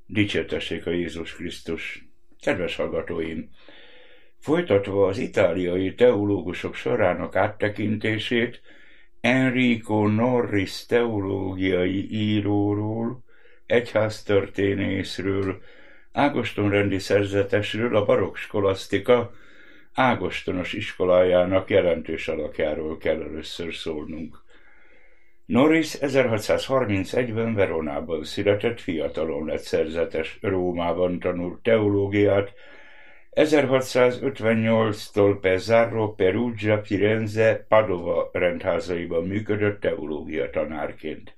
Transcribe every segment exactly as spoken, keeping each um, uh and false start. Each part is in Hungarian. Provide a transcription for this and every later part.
Dicsértessék a Jézus Krisztus! Kedves hallgatóim! Folytatva az itáliai teológusok sorának áttekintését, Enrico Norris teológiai íróról, egyháztörténészről, ágostonrendi szerzetesről, a barokk skolasztika ágostonos iskolájának jelentős alakjáról kell először szólnunk. Norris ezerhatszázharmincegyben Veronában született, fiatalon lett szerzetes, Rómában tanult teológiát, ezerhatszázötvennyolctól Pesaro, Perugia, Firenze, Padova rendházaiban működött teológia tanárként.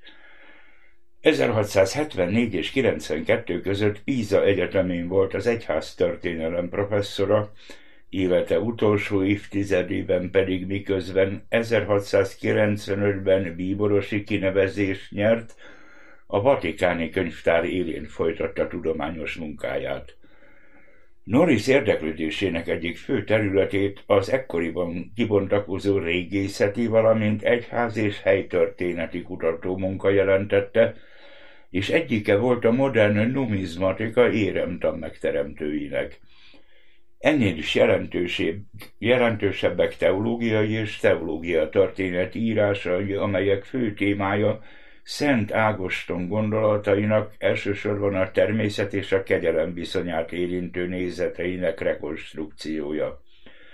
ezerhatszázhetvennégy és kilencvenkettő között Pisa egyetemén volt az egyháztörténelem professzora, élete utolsó évtizedében pedig, miközben ezerhatszázkilencvenötben bíborosi kinevezést nyert, a Vatikáni Könyvtár élén folytatta tudományos munkáját. Norris érdeklődésének egyik fő területét az ekkoriban kibontakozó régészeti, valamint egyház- és helytörténeti kutatómunka jelentette, és egyike volt a modern numizmatika éremtan megteremtőinek. Ennél is jelentősebbek teológiai és teológia történeti írásai, amelyek fő témája Szent Ágoston gondolatainak, elsősorban a természet és a kegyelem viszonyát érintő nézeteinek rekonstrukciója.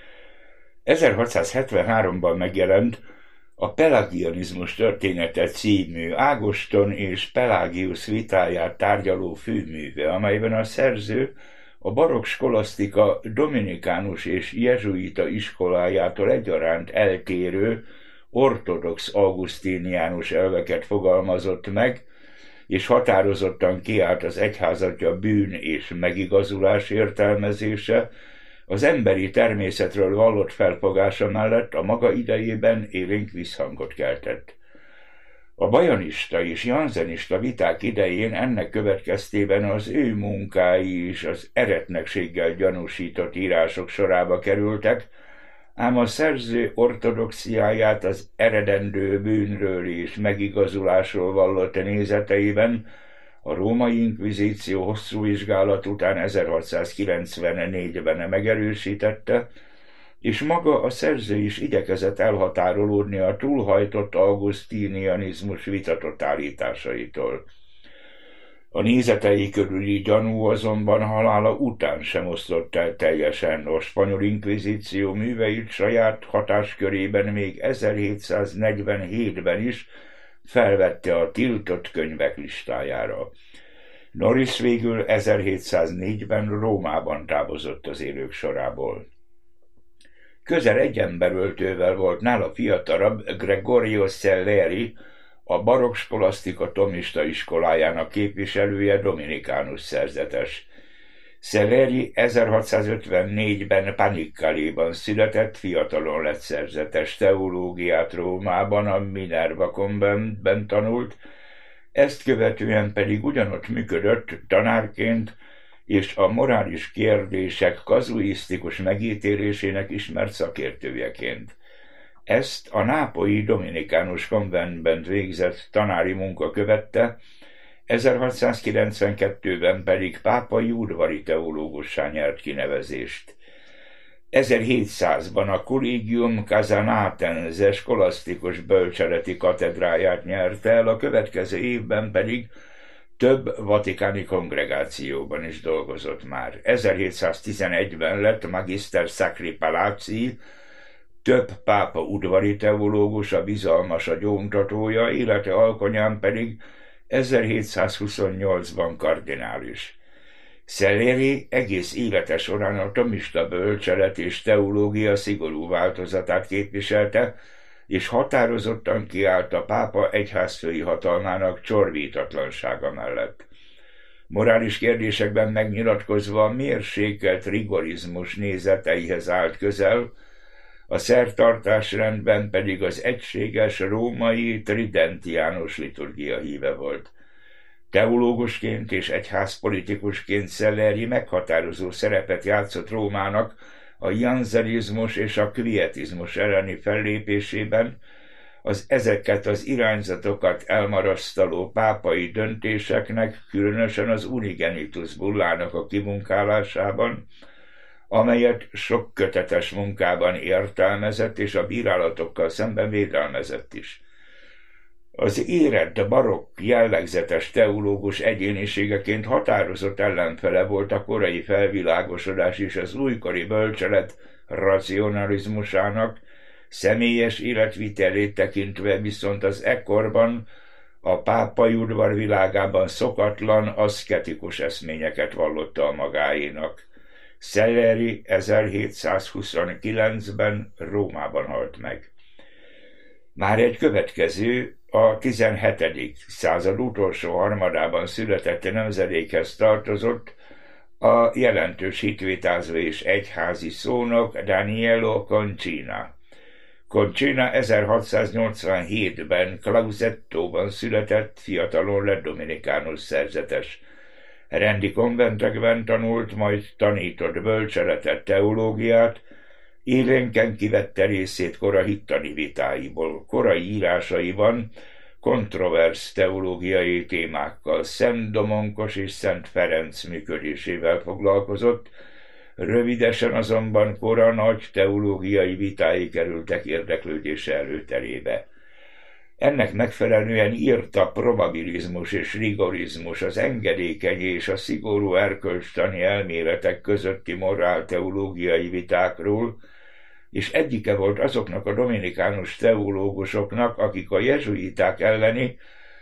ezerhatszázhetvenháromban megjelent a Pelagianizmus története című Ágoston és Pelagius vitáját tárgyaló főműve, amelyben a szerző a barokk skolasztika dominikánus és jezsuita iskolájától egyaránt eltérő ortodox augustíniánus elveket fogalmazott meg, és határozottan kiállt az egyházatja bűn és megigazulás értelmezése, az emberi természetről vallott felfogása mellett a maga idejében élénk visszhangot keltett. A bajanista és janzenista viták idején ennek következtében az ő munkái is az eretnekséggel gyanúsított írások sorába kerültek, ám a szerző ortodoxiáját az eredendő bűnről és megigazulásról vallott nézeteiben a római inkvizíció hosszú vizsgálat után ezerhatszázkilencvennégyben megerősítette, és maga a szerző is igyekezett elhatárolódni a túlhajtott augustinianizmus vitatott állításaitól. A nézetei körüli gyanú azonban halála után sem osztott el teljesen, a spanyol inkvizíció műveit saját hatáskörében még ezerhétszáznegyvenhétben is felvette a tiltott könyvek listájára. Norris végül ezerhétszáznégyben Rómában távozott az élők sorából. Közel egy emberöltővel volt nála fiatalabb Gregorio Selleri, a barokk skolasztika thomista iskolájának képviselője, dominikánus szerzetes. Selleri ezerhatszázötvennégyben Paniccaléban született, fiatalon lett szerzetes, teológiát Rómában, a Minerva konventben tanult, ezt követően pedig ugyanott működött tanárként, és a morális kérdések kazuisztikus megítélésének ismert szakértőjeként. Ezt a nápolyi dominikánus konventben végzett tanári munka követte, ezerhatszázkilencvenkettőben pedig pápai udvari teológussá nyert kinevezést. ezerhétszázban a Collegium Casanatense skolasztikus bölcseleti katedráját nyerte el, a következő évben pedig több vatikáni kongregációban is dolgozott már. ezerhétszáztizenegyben lett Magister Sacri Palati, több pápa udvari teológus, a bizalmas a gyóntatója, élete alkonyán pedig ezerhétszázhuszonnyolcban kardinális. Selleri egész élete során a thomista bölcselet és teológia szigorú változatát képviselte, és határozottan kiállt a pápa egyházfői hatalmának csorbítatlansága mellett. Morális kérdésekben megnyilatkozva a mérsékelt rigorizmus nézeteihez állt közel, a szertartásrendben pedig az egységes római tridentiánus liturgia híve volt. Teológusként és egyházpolitikusként Selleri meghatározó szerepet játszott Rómának a janzenizmus és a kvietizmus elleni fellépésében, az ezeket az irányzatokat elmarasztaló pápai döntéseknek, különösen az Unigenitus bullának a kimunkálásában, amelyet sok kötetes munkában értelmezett, és a bírálatokkal szemben védelmezett is. Az érett barokk jellegzetes teológus egyéniségeként határozott ellenfele volt a korai felvilágosodás és az újkori bölcselet racionalizmusának, személyes életvitelét tekintve viszont az ekkorban a pápai udvar világában szokatlan, aszketikus eszményeket vallotta a magáénak. Szellery ezerhétszázhuszonkilencben Rómában halt meg. Már egy következő, a tizenhetedik század utolsó harmadában született nemzedékhez tartozott a jelentős hitvitázó és egyházi szónok Danielo Concina. Concina ezerhatszáznyolcvanhétben Clausettóban született, fiatalon lett dominikánus szerzetes. Rendi konventekben tanult, majd tanított bölcseletet, teológiát, élénken kivette részét kora hittani vitáiból. Korai írásaiban kontroversz teológiai témákkal, Szent Domonkos és Szent Ferenc működésével foglalkozott, rövidesen azonban kora nagy teológiai vitái kerültek érdeklődése előterébe. Ennek megfelelően írta probabilizmus és rigorizmus, az engedékeny és a szigorú erkölcstani elméletek közötti morálteológiai vitákról, és egyike volt azoknak a dominikánus teológusoknak, akik a jezsuiták elleni,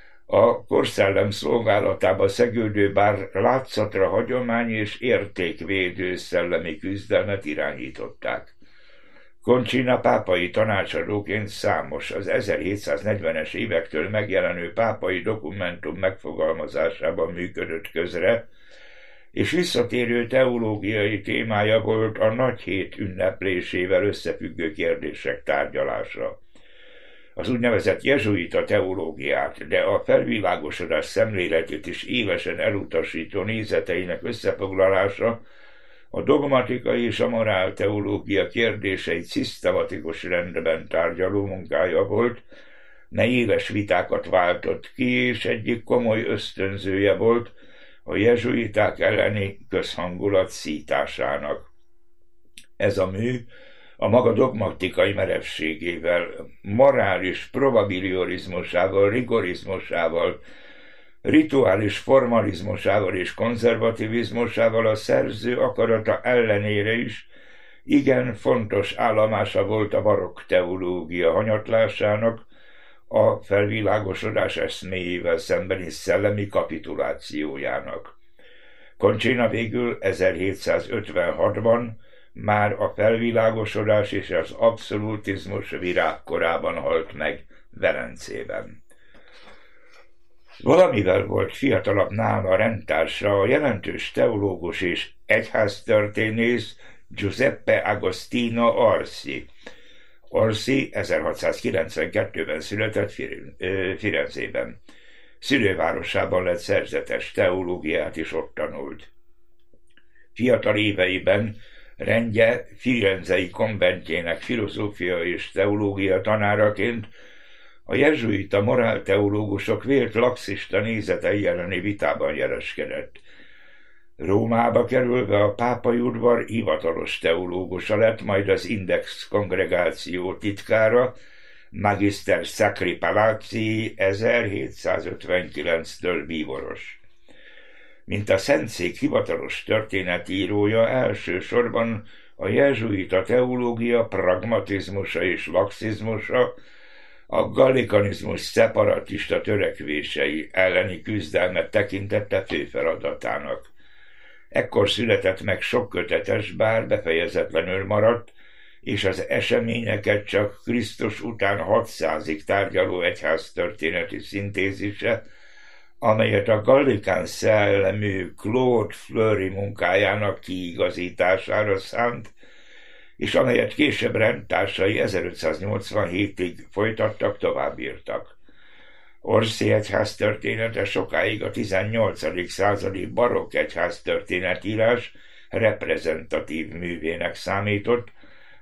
a korszellem szolgálatába szegődő, bár látszatra hagyomány és értékvédő szellemi küzdelmet irányították. Concina pápai tanácsadóként számos az ezerhétszáznegyvenes évektől megjelenő pápai dokumentum megfogalmazásában működött közre, és visszatérő teológiai témája volt a Nagyhét ünneplésével összefüggő kérdések tárgyalása. Az úgynevezett jezsuita teológiát, de a felvilágosodás szemléletét is élesen elutasító nézeteinek összefoglalása a dogmatikai és a morál teológia kérdéseit szisztematikus rendben tárgyaló munkája volt, mely éles vitákat váltott ki, és egyik komoly ösztönzője volt a jezsuiták elleni közhangulat szításának. Ez a mű a maga dogmatikai merevségével, morális probabiliorizmusával, rigorizmusával, rituális formalizmusával és konzervativizmusával a szerző akarata ellenére is igen fontos állomása volt a barokk teológia hanyatlásának, a felvilágosodás eszméjével szembeni szellemi kapitulációjának. Concina végül ezerhétszázötvenhatban már a felvilágosodás és az abszolutizmus virágkorában halt meg Velencében. Valamivel volt fiatalabb nála rendtársa, a jelentős teológus és egyháztörténész Giuseppe Agostino Orsi. Orsi ezerhatszázkilencvenkettőben született Firenzében. Szülővárosában lett szerzetes, teológiát is ott tanult. Fiatal éveiben rendje firenzei konventjének filozófia és teológia tanáraként a jezsuita morálteológusok vélt laxista nézetei elleni vitában jeleskedett. Rómába kerülve a pápai udvar hivatalos teológusa lett, majd az Index kongregáció titkára, Magister Sacri Palazzi ezerhétszázötvenkilenctől bíboros. Mint a Szentszék hivatalos történetírója, elsősorban a jezsuita teológia pragmatizmusa és laxizmusa, a gallikanizmus szeparatista törekvései elleni küzdelmet tekintette fő feladatának. Ekkor született meg sok kötetes, bár befejezetlenül maradt, és az eseményeket csak Krisztus után hatszázig tárgyaló egyháztörténeti szintézise, amelyet a gallikán szellemű Claude Fleury munkájának kiigazítására szánt, és amelyet később rendtársai ezerötszáznyolcvanhétig folytattak, továbbírtak. Orsi egyháztörténete sokáig a tizennyolcadik századi barokk egyháztörténetírás reprezentatív művének számított,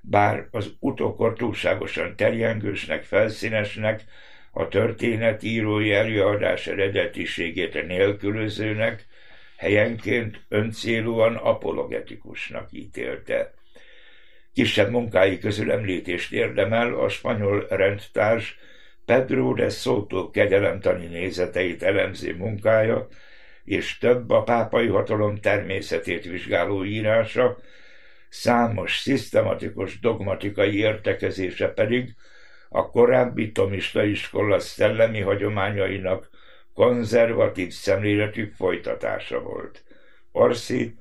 bár az utókor túlságosan terjengősnek, felszínesnek, a történetírói előadás eredetiségét nélkülözőnek, helyenként öncélúan apologetikusnak ítélte. Kisebb munkái közül említést érdemel a spanyol rendtárs Pedro de Soto kegyelemtani nézeteit elemző munkája, és több a pápai hatalom természetét vizsgáló írása, számos szisztematikus dogmatikai értekezése pedig a korábbi thomista iskola szellemi hagyományainak konzervatív szemléletű folytatása volt. Orsi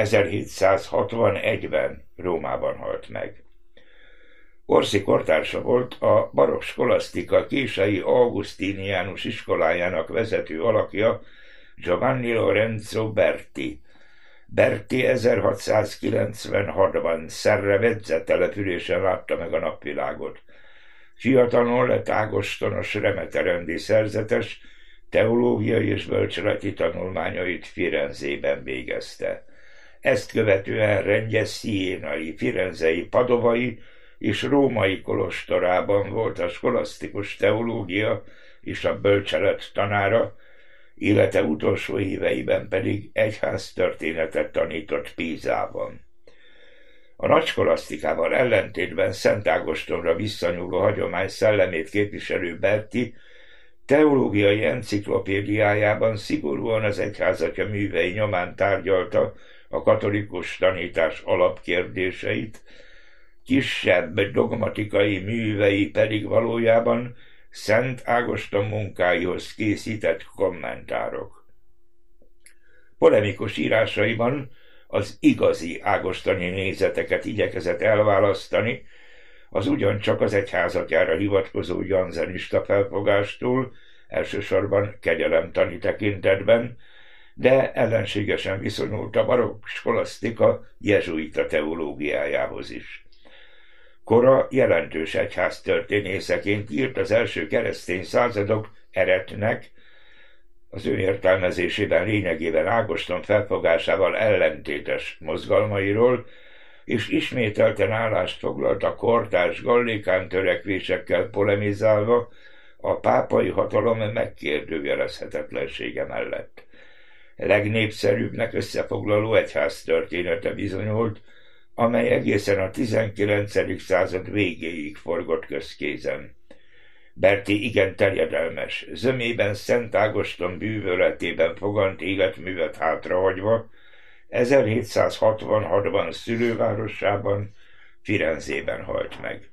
ezerhétszázhatvanegyben Rómában halt meg. Orsi kortársa volt a barokk skolasztika kései augustiniánus iskolájának vezető alakja, Giovanni Lorenzo Berti. Berti ezerhatszázkilencvenhatban Serravalle településen látta meg a napvilágot. Fiatalon lett ágostonos remeterendi szerzetes, teológiai és bölcseleti tanulmányait Firenzében végezte. Ezt követően rendje sziénai, firenzei, padovai és római kolostorában volt a skolasztikus teológia és a bölcselet tanára, élete utolsó éveiben pedig egyháztörténetet tanított Pízában. A nagyskolasztikával ellentétben Szent Ágostonra visszanyúló hagyomány szellemét képviselő Berti teológiai enciklopédiájában szigorúan az egyházatja művei nyomán tárgyalta a katolikus tanítás alapkérdéseit, kisebb dogmatikai művei pedig valójában Szent Ágoston munkáihoz készített kommentárok. Polemikus írásaiban az igazi ágostoni nézeteket igyekezett elválasztani az ugyancsak az egyházatjára hivatkozó janzenista felfogástól, elsősorban kegyelemtani tekintetben, de ellenségesen viszonyult a barokk skolasztika jezsuita teológiájához is. Kora jelentős egyháztörténészeként írt az első keresztény századok Eretnek, az ő értelmezésében lényegében Ágoston felfogásával ellentétes mozgalmairól, és ismételten állást foglalt a kortárs gallikán törekvésekkel polemizálva a pápai hatalom megkérdőjelezhetetlensége mellett. Legnépszerűbbnek összefoglaló egyháztörténete bizonyult, amely egészen a tizenkilencedik század végéig forgott közkézen. Berti igen terjedelmes, zömében Szent Ágoston bűvöletében fogant életművet hátrahagyva, ezerhétszázhatvanhatban szülővárosában, Firenzében halt meg.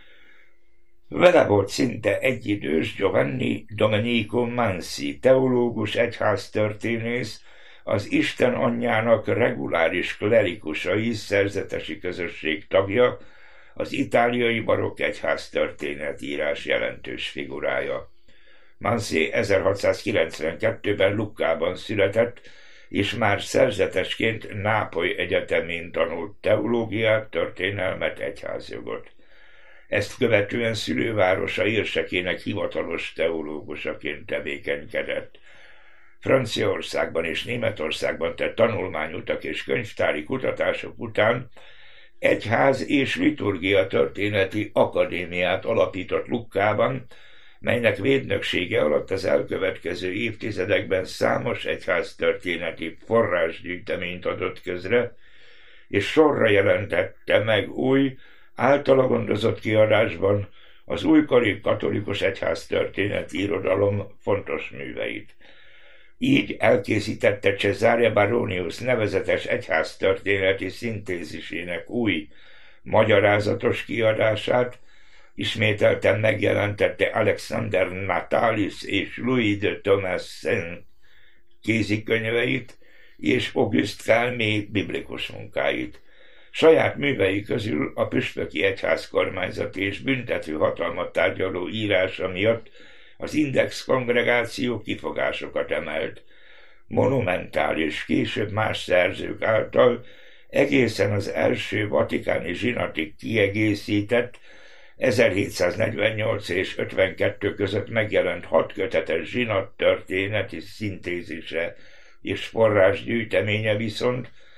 Vele volt szinte egyidős Giovanni Domenico Mansi, teológus, egyháztörténész, az Isten anyjának reguláris klerikusai szerzetesi közösség tagja, az itáliai barokk egyháztörténetírás jelentős figurája. Mansi ezerhatszázkilencvenkettőben Luccában született, és már szerzetesként Nápoly egyetemén tanult teológiát, történelmet, egyházjogot. Ezt követően szülővárosa érsekének hivatalos teológusaként tevékenykedett. Franciaországban és Németországban tett tanulmányutak és könyvtári kutatások után egyház és liturgia történeti akadémiát alapított Luccában, melynek védnöksége alatt az elkövetkező évtizedekben számos egyháztörténeti forrásgyűjteményt adott közre, és sorra jelentette meg új, általa gondozott kiadásban az újkori katolikus egyháztörténeti irodalom fontos műveit. Így elkészítette Cesare Baronius nevezetes egyháztörténeti szintézisének új, magyarázatos kiadását, ismételten megjelentette Alexander Natalis és Louis de Thomas Saint kézikönyveit és Auguste Calmet biblikus munkáit. Saját művei közül a püspöki egyházkormányzati és büntető hatalmat tárgyaló írása miatt az Index kongregáció kifogásokat emelt. Monumentális, később más szerzők által egészen az első vatikáni zsinatig kiegészített, ezerhétszáznegyvennyolc és ötvenkettő között megjelent hat kötetes zsinat történeti szintézise és forrásgyűjteménye viszont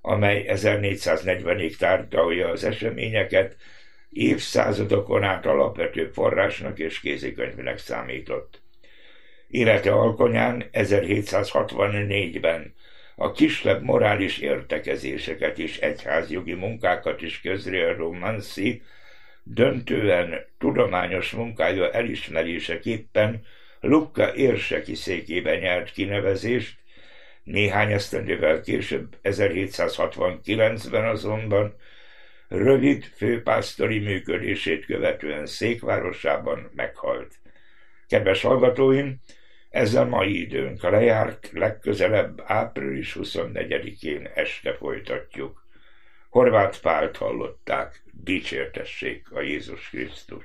amely ezernégyszáznegyvenig tárgyalja az eseményeket, évszázadokon át alapvető forrásnak és kézikönyvnek számított. Élete alkonyán ezerhétszázhatvannégyben a kisebb morális értekezéseket és egyházjogi munkákat is közreadó Mansi döntően tudományos munkája elismeréseképpen Lucca érseki székében nyert kinevezést, néhány esztendővel később, ezerhétszázhatvankilencben azonban rövid főpásztori működését követően székvárosában meghalt. Kedves hallgatóim, ezzel mai időnk lejárt, legközelebb április huszonnegyedikén este folytatjuk. Horváth Pált hallották, dicsértessék a Jézus Krisztus!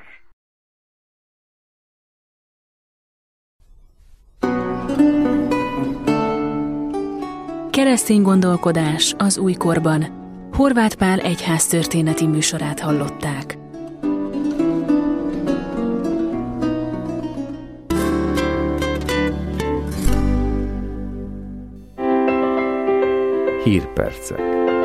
Keresztény gondolkodás az újkorban. Horváth Pál egyháztörténeti műsorát hallották. Hírpercek.